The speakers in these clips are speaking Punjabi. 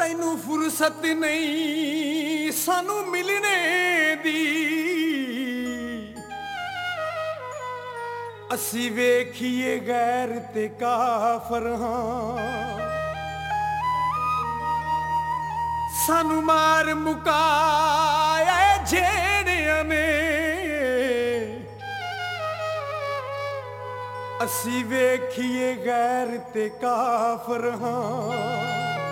ਤੈਨੂੰ ਫੁਰਸਤ ਨਹੀਂ ਸਾਨੂੰ ਮਿਲਣੇ ਦੀ, ਅਸੀਂ ਵੇਖੀਏ ਗੈਰ ਤੇ ਕਾਫਰ ਹਾਂ। ਸਾਨੂੰ ਮਾਰ ਮੁਕਾਇਆ ਜਿਹੜਿਆਂ ਨੇ, ਅਸੀਂ ਵੇਖੀਏ ਗੈਰ ਤੇ ਕਾਫਰ ਹਾਂ।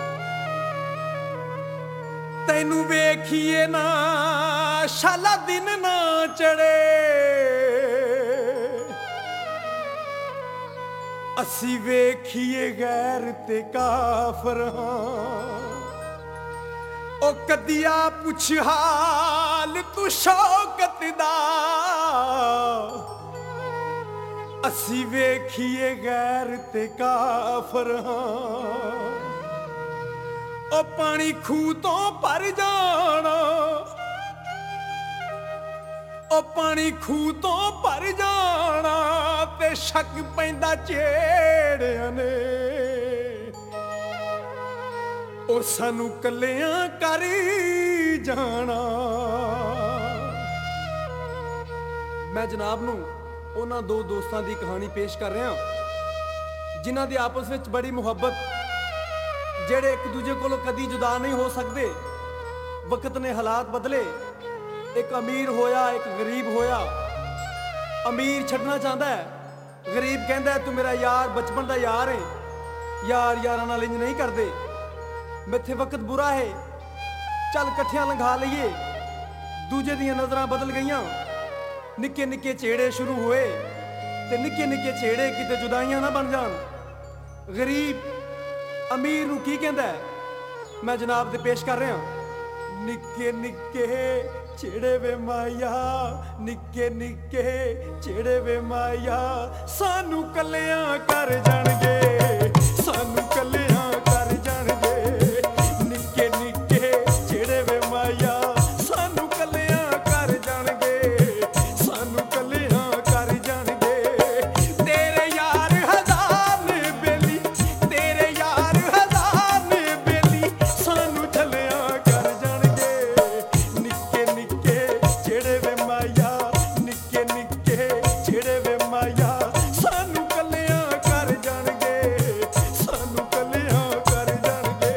ਤੈਨੂੰ ਵੇਖੀਏ ਨਾ ਸ਼ਾਲਾ ਦਿਨ ਨਾ ਚੜੇ, ਅਸੀਂ ਵੇਖੀਏ ਗੈਰ ਤੇ ਕਾਫਰ ਹਾਂ। ਉਹ ਕਦੀਆ ਪੁੱਛ ਹਾਲ ਤੂੰ ਸ਼ੌਕਤ ਦਾ, ਅਸੀਂ ਵੇਖੀਏ ਗੈਰ ਤੇ ਕਾਫਰ ਹਾਂ। ਉਹ ਪਾਣੀ ਖੂਹ ਤੋਂ ਭਰ ਜਾਣਾ, ਉਹ ਪਾਣੀ ਖੂਹ ਤੋਂ ਭਰ ਜਾਣਾ, ਤੇ ਸ਼ੱਕ ਪੈਂਦਾ ਚੇੜਿਆਂ ਨੇ, ਉਹ ਸਾਨੂੰ ਕੱਲਿਆਂ ਕਰ ਜਾਣਾ। ਮੈਂ ਜਨਾਬ ਨੂੰ ਉਹਨਾਂ ਦੋ ਦੋਸਤਾਂ ਦੀ ਕਹਾਣੀ ਪੇਸ਼ ਕਰ ਰਿਹਾ ਜਿਨ੍ਹਾਂ ਦੀ ਆਪਸ ਵਿੱਚ ਬੜੀ ਮੁਹੱਬਤ, ਜਿਹੜੇ ਇੱਕ ਦੂਜੇ ਕੋਲੋਂ ਕਦੀ ਜੁਦਾ ਨਹੀਂ ਹੋ ਸਕਦੇ। ਵਕਤ ਨੇ ਹਾਲਾਤ ਬਦਲੇ, ਇੱਕ ਅਮੀਰ ਹੋਇਆ ਇੱਕ ਗਰੀਬ ਹੋਇਆ। ਅਮੀਰ ਛੱਡਣਾ ਚਾਹੁੰਦਾ ਹੈ, ਗਰੀਬ ਕਹਿੰਦਾ ਤੂੰ ਮੇਰਾ ਯਾਰ ਬਚਪਨ ਦਾ ਯਾਰ ਹੈ, ਯਾਰ ਯਾਰਾਂ ਨਾਲ ਇੰਜ ਨਹੀਂ ਕਰਦੇ, ਮੈਥੇ ਵਕਤ ਬੁਰਾ ਹੈ, ਚੱਲ ਇਕੱਠਿਆਂ ਲੰਘਾ ਲਈਏ। ਦੂਜੇ ਦੀਆਂ ਨਜ਼ਰਾਂ ਬਦਲ ਗਈਆਂ, ਨਿੱਕੇ ਨਿੱਕੇ ਛੇੜੇ ਸ਼ੁਰੂ ਹੋਏ, ਤੇ ਨਿੱਕੇ ਨਿੱਕੇ ਛੇੜੇ ਕਿਤੇ ਜੁਦਾਈਆਂ ਨਾ ਬਣ ਜਾਣ। ਗਰੀਬ ਅਮੀਰ ਨੂੰ ਕੀ ਕਹਿੰਦਾ ਹੈ, ਮੈਂ ਜਨਾਬ ਦੇ ਪੇਸ਼ ਕਰ ਰਿਹਾ। ਨਿੱਕੇ ਨਿੱਕੇ ਛੇੜੇ ਵੇ ਮਾਇਆ, ਨਿੱਕੇ ਨਿੱਕੇ ਛੇੜੇ ਵੇ ਮਾਇਆ, ਸਾਨੂੰ ਕੱਲਿਆਂ ਕਰ ਜਾਣਗੇ, ਸਾਨੂੰ ਕੱਲਿਆਂ ਕਰ ਜਾਣਗੇ। ਨਿੱਕੇ ਨਿੱਕੇ ਛੇੜੇ ਵੇ ਮਾਇਆ, ਸਾਨੂੰ ਕੱਲਿਆਂ ਕਰ ਜਾਣਗੇ, ਸਾਨੂੰ ਕੱਲਿਆਂ ਕਰ ਜਾਣਗੇ। ਤੇਰੇ ਯਾਰ ਹਜ਼ਾਰ ਨੇ ਬੇਲੀ, ਤੇਰੇ ਯਾਰ ਹਜ਼ਾਰ ਨੇ ਬੇਲੀ, ਸਾਨੂੰ ਛੱਲਿਆਂ ਕਰ ਜਾਣਗੇ। ਨਿੱਕੇ ਨਿੱਕੇ ਛੇੜੇ ਵੇ ਮਾਇਆ, ਨਿੱਕੇ ਨਿੱਕੇ ਛੇੜੇ ਵੇ ਮਾਇਆ, ਸਾਨੂੰ ਕੱਲਿਆਂ ਕਰ ਜਾਣਗੇ, ਸਾਨੂੰ ਕੱਲਿਆਂ ਕਰ ਜਾਣਗੇ।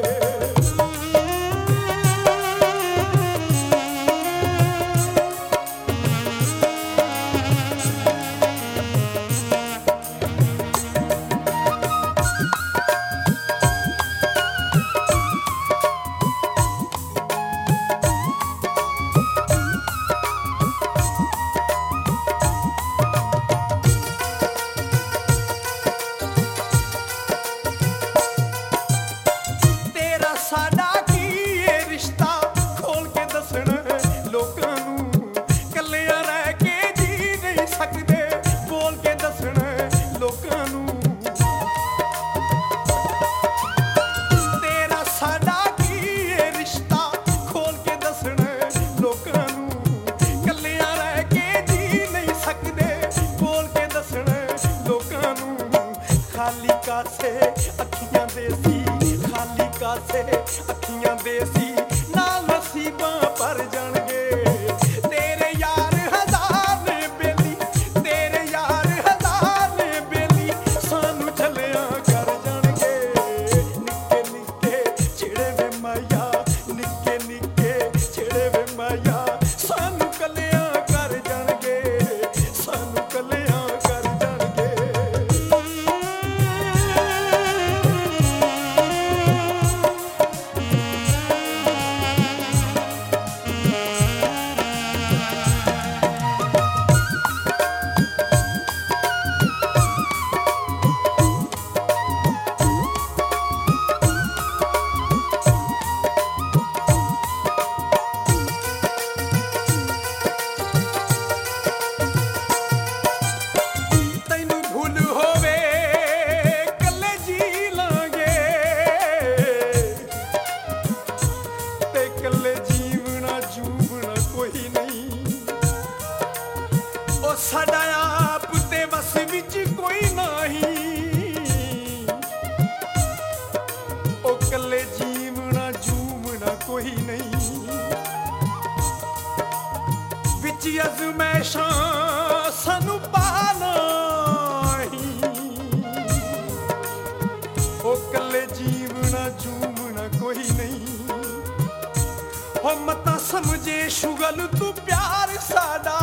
ਤੇਰਾ ਸਾਡਾ ਕੀ ਇਹ ਰਿਸ਼ਤਾ ਖੋਲ ਕੇ ਦੱਸਣਾ ਲੋਕਾਂ ਨੂੰ, ਕੱਲਿਆਂ ਰਹਿ ਕੇ ਜੀ ਨਹੀਂ ਸਕਦੇ, ਬੋਲ ਕੇ ਦੱਸਣਾ ਲੋਕਾਂ ਨੂੰ। ਤੇਰਾ ਸਾਡਾ ਕੀ ਇਹ ਰਿਸ਼ਤਾ ਖੋਲ ਕੇ ਦੱਸਣਾ ਲੋਕਾਂ ਨੂੰ, ਕੱਲਿਆਂ ਰਹਿ ਕੇ ਜੀ ਨਹੀਂ ਸਕਦੇ, ਬੋਲ ਕੇ ਦੱਸਣਾ ਲੋਕਾਂ ਨੂੰ। ਖਾਲੀ ਕਾਸੇ ਅੱਖੀਆਂ ਦੇ ਸੀ, ਖਾਲੀ ਕਾਸੇ ਅੱਖੀਆਂ ਦੇ ਸੀ, ਨਾਲ ਨਸੀਬਾਂ ਭਰ ਜਾਣਗੇ। ਤੇਰੇ ਯਾਰ ਹਜ਼ਾਰ ਨੇ ਬੇਲੀ, ਤੇਰੇ ਯਾਰ ਹਜ਼ਾਰ ਨੇ ਬੇਲੀ, ਸਾਨੂੰ ਛੱਲਿਆਂ ਕਰ ਜਾਣਗੇ। ਨਿੱਕੇ ਨਿੱਕੇ ਛੇੜੇ ਵੇ ਮਾਇਆ, ਨਿੱਕੇ ਨਿੱਕੇ ਛੇੜੇ ਵੇ ਮਾਇਆ, ਸਾਨੂੰ ਕੱਲਿਆਂ ਕਰ ਜਾਣਗੇ, ਸਾਨੂੰ ਕੱਲਿਆਂ ਕਰ ਜਾਣਗੇ। ਤੈਨੂੰ ਭੁੱਲ ਹੋਵੇ ਕੱਲੇ ਜੀ ਲਾਂਗੇ, ਤੇ ਕੱਲੇ ਜੀਵਣਾ ਜੂਬਣਾ ਕੋਈ ਨਹੀਂ। ਉਹ ਸਾਡਾ ਆਪ ਤੇ ਵਸ ਵਿੱਚ ਕੋਈ ਨਹੀਂ, ਉਹ ਕੱਲੇ ਜੀਵਣਾ ਵਿੱਚ ਅਜ਼ਮੈਸ਼ਾਂ ਸਾਨੂੰ ਪਾਣਾ ਉਹ ਕੱਲੇ ਜੀਵਣਾ ਜੂਮਣਾ ਕੋਈ ਨਹੀਂ ਉਹ ਮਤਾ ਸਮਝੇ ਸ਼ੁਗਲ ਤੂੰ ਪਿਆਰ ਸਾਡਾ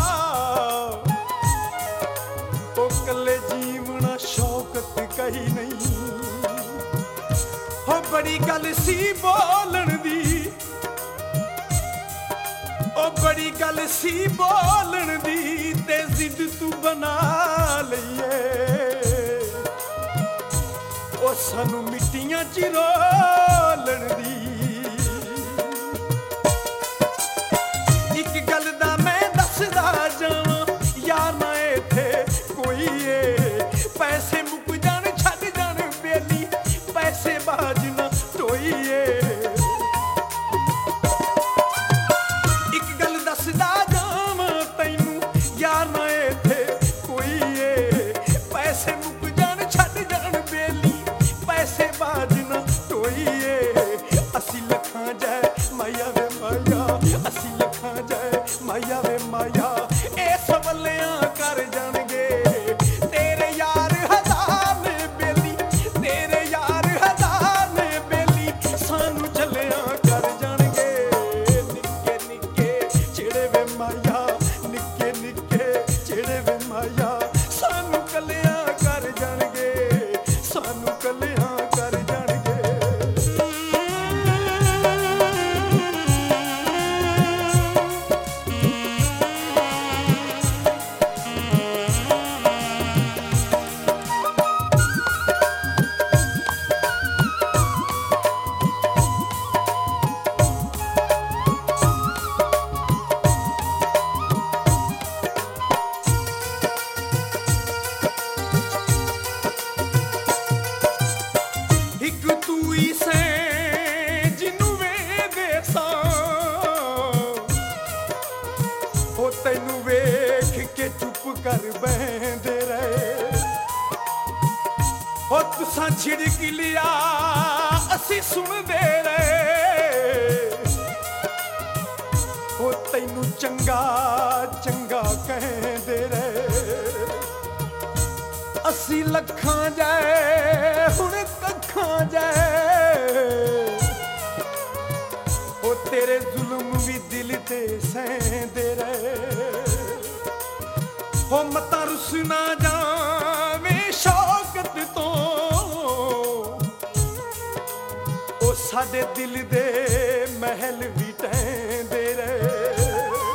ਉਹ ਕੱਲੇ ਜੀਵਣਾ ਸ਼ੌਕਤ ਕਹੀ ਨਹੀਂ ਉਹ ਬੜੀ ਗੱਲ ਸੀ ਬੋਲਣ ਦੀ ਉਹ ਬੜੀ ਗੱਲ ਸੀ ਬੋਲਣ ਦੀ ਤੇ ਜ਼ਿੱਦ ਤੂੰ ਬਣਾ ਲਈਏ ਉਹ ਸਾਨੂੰ ਮਿੱਟੀਆਂ 'ਚ ਰੋਲਣ ਦੀ ਇੱਕ ਗੱਲ ਦਾ ਮੈਂ ਦੱਸਦਾ ਜਾਵਾਂ ਯਾਰ ਨਾ ਇੱਥੇ ਕੋਈ ਏ ਪੈਸੇ ਮੁੱਕ ਜਾਣ ਛੱਡ ਜਾਣ ਬੇਲੀ ਪੈਸੇ ਬਾਜ ਨਾ ਢੋਈਏ ਇੱਕ ਗੱਲ ਦੱਸਦਾ ਜਾਵਾਂ ਤੈਨੂੰ ਯਾਰ ਨਾ ਇੱਥੇ ਕੋਈ ਏ ਪੈਸੇ ਮੁੱਕ ਜਾਣ ਛੱਡ ਜਾਣ ਬੇਲੀ ਪੈਸੇ ਬਾਜ ਨਾ ਢੋਈਏ ਅਸੀਂ ਲੱਖਾਂ ਜੈ ਮਾਇਆ ਵੇ ਮਾਇਆ ਅਸੀਂ ਲੱਖਾਂ ਜੈ ਮਾਇਆ ਵੇ ਮਾਇਆ ਇਹ ਸਵੱਲਿਆਂ ਕਰ ਜਾਣਗੇ ਤੇਰੇ ਯਾਰ ਹਜ਼ਾਰ ਨੇ ਬੇਲੀ ਤੇਰੇ ਯਾਰ ਹਜ਼ਾਰ ਨੇ ਬੇਲੀ ਸਾਨੂੰ ਚੱਲਿਆਂ ਕਰ ਜਾਣਗੇ ਨਿੱਕੇ ਨਿੱਕੇ ਜਿਹੜੇ ਵੇ ਮਾਇਆ ਨਿੱਕੇ ਨਿੱਕੇ ਜਿਹੜੇ ਵੇ ਮਾਇਆ ਸਾਨੂੰ ਕੱਲਿਆਂ ਕਰ ਜਾਣਗੇ ਸਾਨੂੰ ਕੱਲਿਆਂ ਕਰ ਜਾਣਗੇ ਇੱਕ ਤੂੰ ਹੀ ਸੈਂ ਜਿਹਨੂੰ ਵੇਖਦੇ ਸਾਂ ਉਹ ਤੈਨੂੰ ਵੇਖ ਕੇ ਚੁੱਪ ਕਰ ਬਹਿੰਦੇ ਰਹੇ ਉਹ ਤੁਸਾਂ ਛਿੜਕ ਲਿਆ ਅਸੀਂ ਸੁਣਦੇ ਰਹੇ ਉਹ ਤੈਨੂੰ ਚੰਗਾ ਚੰਗਾ ਕਹਿੰਦੇ ਰਹੇ ਅਸੀਂ ਲੱਖਾਂ ਜਾਏ ਹੁਣ ਕੱਖਾਂ ਜਾਏ ਉਹ ਤੇਰੇ ਜ਼ੁਲਮ ਵੀ ਦਿਲ ਤੇ ਸਹਿੰਦੇ ਰਹੇ ਉਹ ਮਤਾਂ ਰੁੱਸ ਨਾ ਜਾਵੇਂ ਸ਼ੌਕਤ ਤੋਂ ਉਹ ਸਾਡੇ ਦਿਲ ਦੇ ਮਹਿਲ ਵੀ ਢਹਿੰਦੇ ਰਹੇ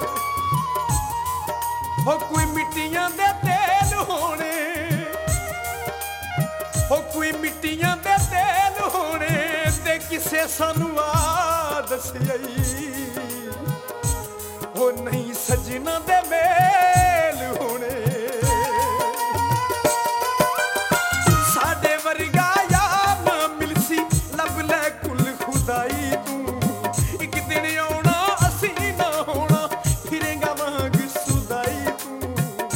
ਉਹ ਕੋਈ ਮਿੱਟੀਆਂ ਦੇ ਤੇਲ ਹੋਣੇ ਉਹ ਕੋਈ ਮਿੱਟੀਆਂ ਦੇ ਤੇਲ ਹੋਣੇ ਤੇ ਕਿਸੇ ਸਾਨੂੰ ਆ ਦੱਸਿਆਈ ਉਹ ਨਹੀਂ ਸਜਣਾ ਦੇ ਮੇਲ ਹੋਣੇ ਸਾਡੇ ਵਰਗਾ ਯਾਰ ਨਾ ਮਿਲਸੀ ਲੱਭ ਲੈ ਕੁੱਲ ਖੁਦਾਈ ਤੂੰ ਇੱਕ ਦਿਨ ਆਉਣਾ ਅਸੀਂ ਨਾ ਹੋਣਾ ਫਿਰੇਂਗਾ ਵਾਂਗ ਸੁਦਾਈ ਤੂੰ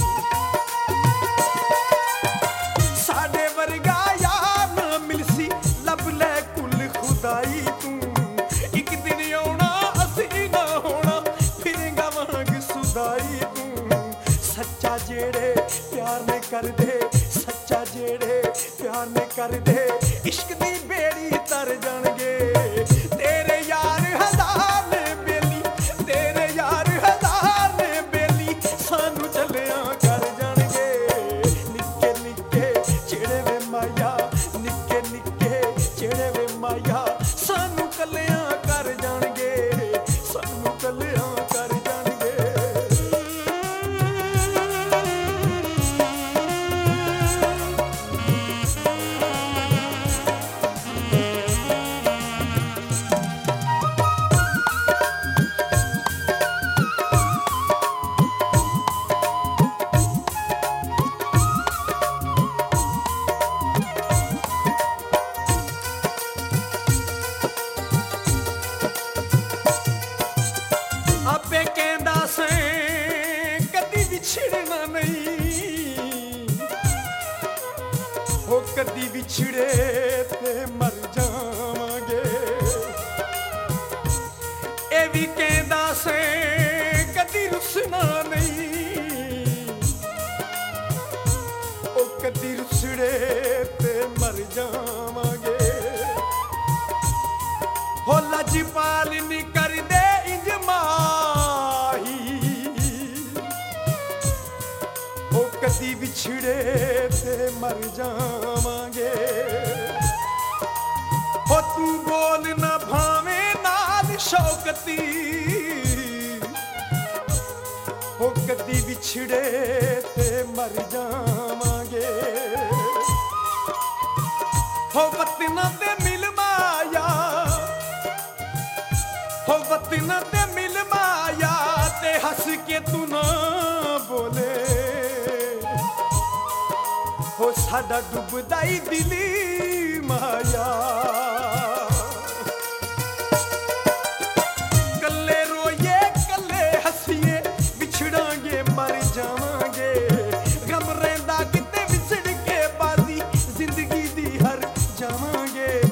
ਸਾਡੇ ਵਰਗਾ ਯਾਰ ਨਾ ਮਿਲਸੀ ਲੱਭ ਲੈ ਕੁੱਲ ਖੁਦਾਈ ਤੂੰ ਇੱਕ ਦਿਨ ਆਉਣਾ ਅਸੀਂ ਨਾ ਹੋਣਾ ਫਿਰੇਂਗਾ ਵਾਂਗ ਸੁਦਾਈ ਤੂੰ ਸੱਚਾ ਜਿਹੜੇ ਪਿਆਰ ਨੇ ਕਰਦੇ ਸੱਚਾ ਜਿਹੜੇ ਪਿਆਰ ਨੇ ਕਰਦੇ ਇਸ਼ਕ ਦੀ ਬੇੜੀ ਤਰ ਜਾਣਗੇ ਤੇਰੇ ਯਾਰ ਹਜ਼ਾਰ ਨੇ ਬੇਲੀ ਤੇਰੇ ਯਾਰ ਹਜ਼ਾਰ ਨੇ ਬੇਲੀ ਸਾਨੂੰ ਚੱਲਿਆਂ ਕਰ ਜਾਣਗੇ ਨਿੱਕੇ ਨਿੱਕੇ ਜਿਹੜੇ ਵੇ ਮਾਇਆ ਨਿੱਕੇ ਨਿੱਕੇ ਜਿਹੜੇ ਵੇ ਮਾਇਆ ਸਾਨੂੰ ਕੱਲਿਆਂ ਕਰ ਜਾਣਗੇ ਸਾਨੂੰ ਕੱਲਿਆਂ ਕਰ ਜਾਣਗੇ ਵੀ ਕਹਿੰਦਾ ਸੇ ਕਦੀ ਰੁੱਸਣਾ ਨਹੀਂ, ਉਹ ਕਦੀ ਰੁੱਸੜੇ ਤੇ ਮਰ ਜਾਵਾਂਗੇ। ਹੋ ਲਜਪਾਲ ਨੀ ਕਰਦੇ ਇੰਜ ਮਾਹੀ, ਉਹ ਕਦੀ ਵਿਛੜੇ ਤੇ ਮਰ ਜਾਵਾਂਗੇ। ਹੋ ਤੂੰ ਬੋਲ ਨਾ ਭਾਵੇਂ ਨਾਲ ਸ਼ੌਕਤੀ, ਹੋ ਕਦੀ ਵਿਛੜੇ ਤੇ ਮਰ ਜਾਵਾਂਗੇ। ਹੋ ਵਤਨਾਂ ਤੇ ਮਿਲ ਮਾਇਆ, ਹੋ ਵਤਨਾਂ ਤੇ ਮਿਲ ਮਾਇਆ, ਤੇ ਹੱਸ ਕੇ ਤੂੰ ਨਾ ਬੋਲੇ। ਹੋ ਸਾਡਾ ਡੁੱਬਦਾ ਈ ਦਿਲੀ ਮਾਇਆ, ਕੱਲੇ ਰੋਈਏ ਕੱਲੇ ਹੱਸੀਏ, ਵਿਛੜਾਂਗੇ ਮਰ ਜਾਵਾਂਗੇ। ਗਮ ਰਹਿੰਦਾ ਕਿਤੇ ਵਿਛੜ ਕੇ ਬਾਜ਼ੀ, ਜ਼ਿੰਦਗੀ ਦੀ ਹਰ ਜਾਵਾਂਗੇ।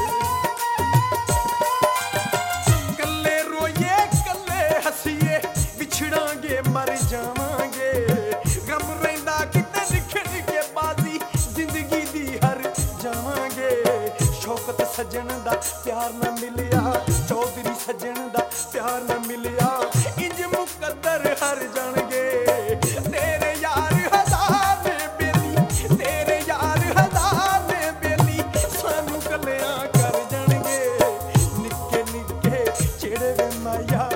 ਕੱਲੇ ਰੋਈਏ ਕੱਲੇ ਹੱਸੀਏ, ਵਿਛੜਾਂਗੇ ਮਰ ਜਾਵਾਂਗੇ। ਗਮ ਰਹਿੰਦਾ ਕਿਤੇ ਵਿਛੜ ਕੇ ਬਾਜ਼ੀ, ਜ਼ਿੰਦਗੀ ਦੀ ਹਰ ਜਾਵਾਂਗੇ। ਸ਼ੌਕਤ ਸੱਜਣ ਦਾ ਪਿਆਰ ਨਾ ਮਿਲਿਆ, ਚੌਧਰੀ ਸੱਜਣ ਦਾ ਪਿਆਰ ਨਾ ਮਿਲਿਆ, ਇੰਜ ਮੁਕੱਦਰ ਹਰ ਜਾਣਗੇ। ਤੇਰੇ ਯਾਰ ਹਜ਼ਾਰ ਨੇ ਬੇਲੀ, ਤੇਰੇ ਯਾਰ ਹਜ਼ਾਰ ਨੇ ਬੇਲੀ, ਸਾਨੂੰ ਕੱਲਿਆਂ ਕਰ ਜਾਣਗੇ। ਨਿੱਕੇ ਨਿੱਕੇ ਜਿਹੜੇ ਵੇ ਮਾਇਆ